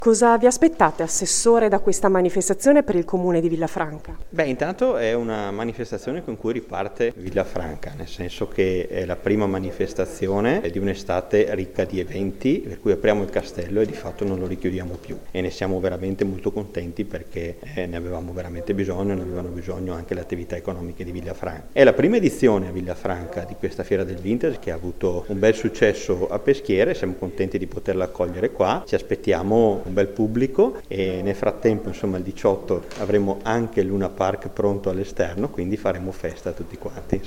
Cosa vi aspettate, Assessore, da questa manifestazione per il Comune di Villafranca? Beh, intanto è una manifestazione con cui riparte Villafranca, nel senso che è la prima manifestazione di un'estate ricca di eventi, per cui apriamo il castello e di fatto non lo richiudiamo più. E ne siamo veramente molto contenti perché ne avevamo veramente bisogno, ne avevano bisogno anche le attività economiche di Villafranca. È la prima edizione a Villafranca di questa Fiera del Vintage che ha avuto un bel successo a Peschiera, siamo contenti di poterla accogliere qua, ci aspettiamo un bel pubblico e nel frattempo il 18 avremo anche il Luna Park pronto all'esterno, quindi faremo festa tutti quanti.